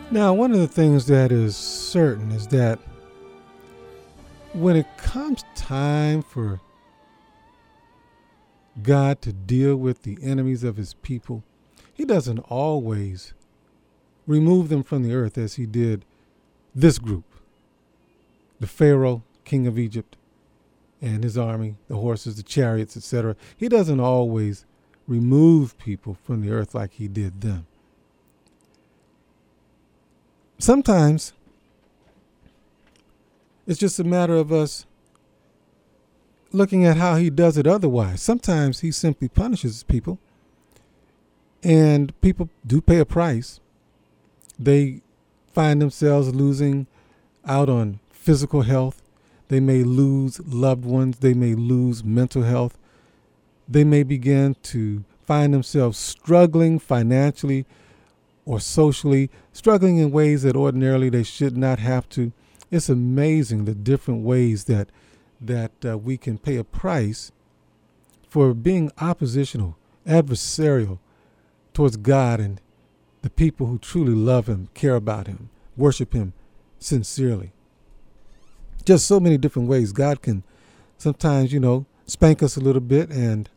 Now, one of the things that is certain is that when it comes time for God to deal with the enemies of his people, he doesn't always remove them from the earth as he did this group, the Pharaoh, king of Egypt, and his army, the horses, the chariots, etc. He doesn't always remove people from the earth like he did them. Sometimes it's just a matter of us looking at how he does it otherwise. Sometimes he simply punishes people, and people do pay a price. They find themselves losing out on physical health. They may lose loved ones. They may lose mental health. They may begin to find themselves struggling financially or socially, struggling in ways that ordinarily they should not have to. It's amazing the different ways that we can pay a price for being oppositional, adversarial towards God and the people who truly love him, care about him, worship him sincerely. Just so many different ways. God can sometimes, spank us a little bit, and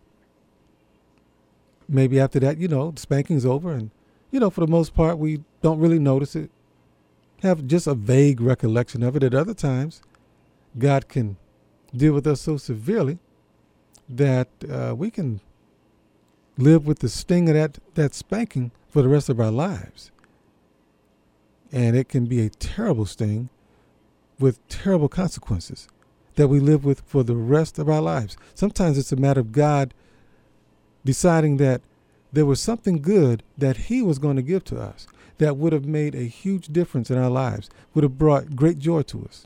maybe after that, the spanking's over, and, for the most part, we don't really notice it, have just a vague recollection of it. At other times, God can deal with us so severely that we can live with the sting of that spanking for the rest of our lives. And it can be a terrible sting with terrible consequences that we live with for the rest of our lives. Sometimes it's a matter of God deciding that there was something good that he was going to give to us that would have made a huge difference in our lives, would have brought great joy to us.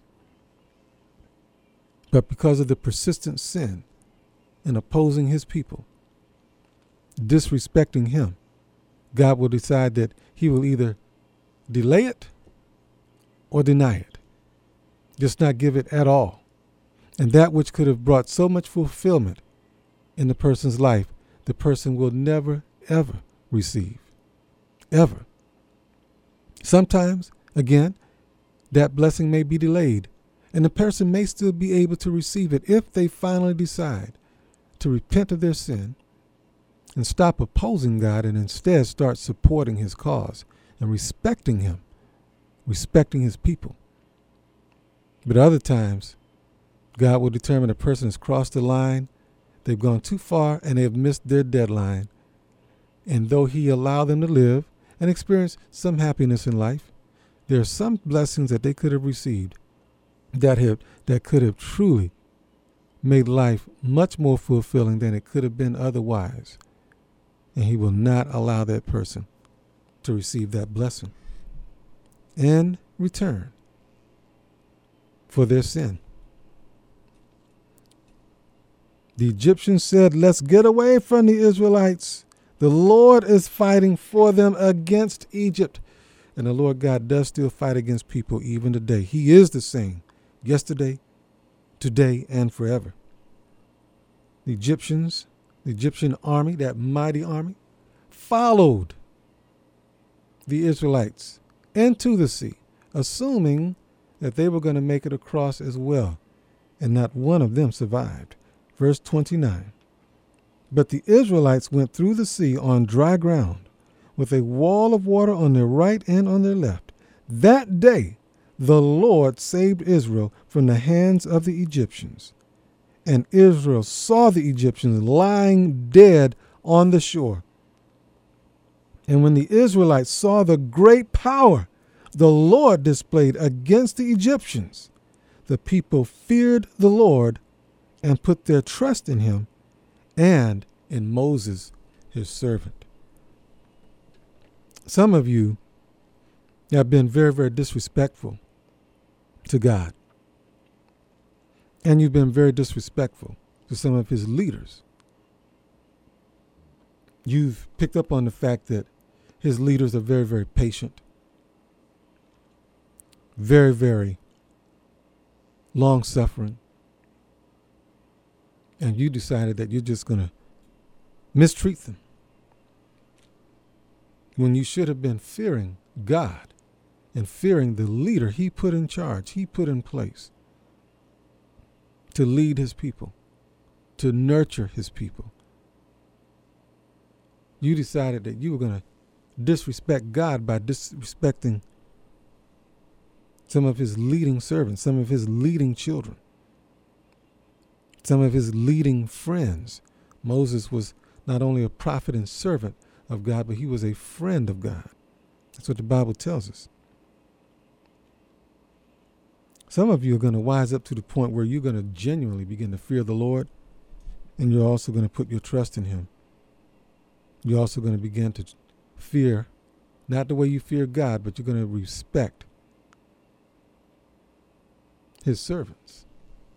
But because of the persistent sin in opposing his people, disrespecting him, God will decide that he will either delay it or deny it, just not give it at all. And that which could have brought so much fulfillment in the person's life, the person will never, ever receive. Ever. Sometimes, again, that blessing may be delayed, and the person may still be able to receive it if they finally decide to repent of their sin and stop opposing God and instead start supporting his cause and respecting him, respecting his people. But other times, God will determine a person has crossed the line, they've gone too far, and they have missed their deadline. And though he allowed them to live and experience some happiness in life, there are some blessings that they could have received that could have truly made life much more fulfilling than it could have been otherwise. And he will not allow that person to receive that blessing in return for their sin. The Egyptians said, "Let's get away from the Israelites. The Lord is fighting for them against Egypt." And the Lord God does still fight against people even today. He is the same yesterday, today, and forever. The Egyptians, the Egyptian army, that mighty army, followed the Israelites into the sea, assuming that they were going to make it across as well. And not one of them survived. Verse 29. But the Israelites went through the sea on dry ground, with a wall of water on their right and on their left. That day the Lord saved Israel from the hands of the Egyptians. And Israel saw the Egyptians lying dead on the shore. And when the Israelites saw the great power the Lord displayed against the Egyptians, the people feared the Lord and put their trust in him and in Moses, his servant. Some of you have been very, very disrespectful to God. And you've been very disrespectful to some of his leaders. You've picked up on the fact that his leaders are very, very patient, very, very long-suffering. And you decided that you're just going to mistreat them when you should have been fearing God and fearing the leader he put in charge, he put in place to lead his people, to nurture his people. You decided that you were going to disrespect God by disrespecting some of his leading servants, some of his leading children, some of his leading friends. Moses was not only a prophet and servant of God, but he was a friend of God. That's what the Bible tells us. Some of you are going to wise up to the point where you're going to genuinely begin to fear the Lord, and you're also going to put your trust in him. You're also going to begin to fear, not the way you fear God, but you're going to respect his servants.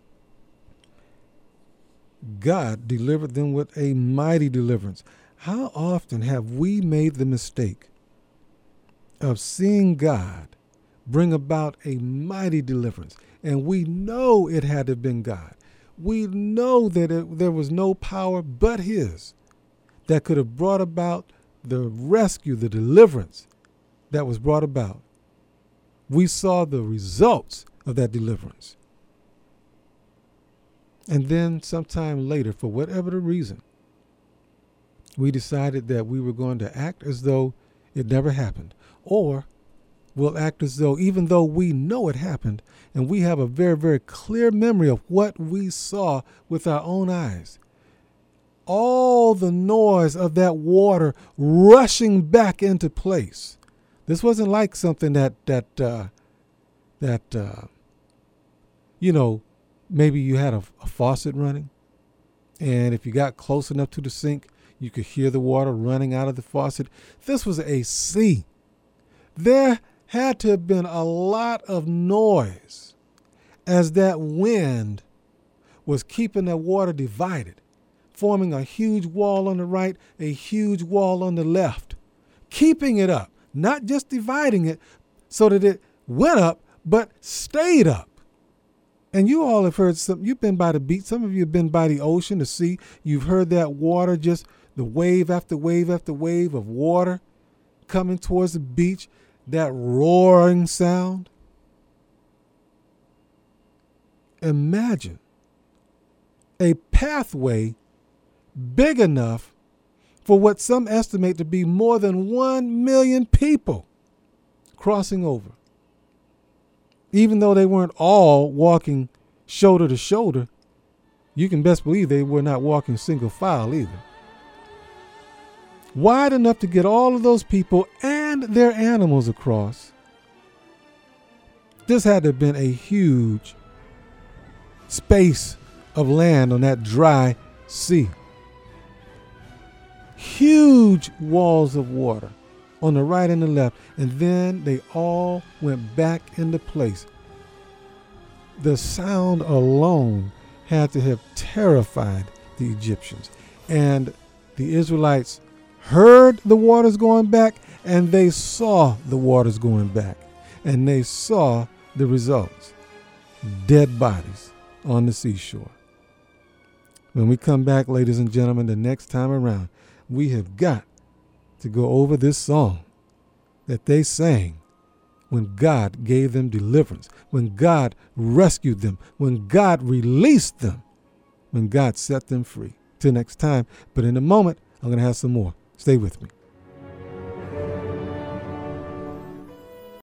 God delivered them with a mighty deliverance. How often have we made the mistake of seeing God bring about a mighty deliverance, and we know it had to have been God? We know that there was no power but his that could have brought about the rescue, the deliverance that was brought about. We saw the results of that deliverance. And then sometime later, for whatever the reason, we decided that we were going to act as though it never happened. Or we'll act as though, even though we know it happened, and we have a very, very clear memory of what we saw with our own eyes. All the noise of that water rushing back into place. This wasn't like something that maybe you had a faucet running, and if you got close enough to the sink, you could hear the water running out of the faucet. This was a sea. There had to have been a lot of noise as that wind was keeping that water divided, forming a huge wall on the right, a huge wall on the left, keeping it up, not just dividing it so that it went up, but stayed up. And you all have heard you've been by the beach. Some of you have been by the ocean, the sea. You've heard that water, just the wave after wave after wave of water coming towards the beach, that roaring sound. Imagine a pathway big enough for what some estimate to be more than 1 million people crossing over. Even though they weren't all walking shoulder to shoulder, you can best believe they were not walking single file either. Wide enough to get all of those people and their animals across. This had to have been a huge space of land on that dry sea. Huge walls of water on the right and the left, and then they all went back into place. The sound alone had to have terrified the Egyptians. And the Israelites heard the waters going back, and they saw the waters going back, and they saw the results. Dead bodies on the seashore. When we come back, ladies and gentlemen, the next time around, we have got to go over this song that they sang when God gave them deliverance, when God rescued them, when God released them, when God set them free. Till next time, but in a moment, I'm going to have some more. Stay with me.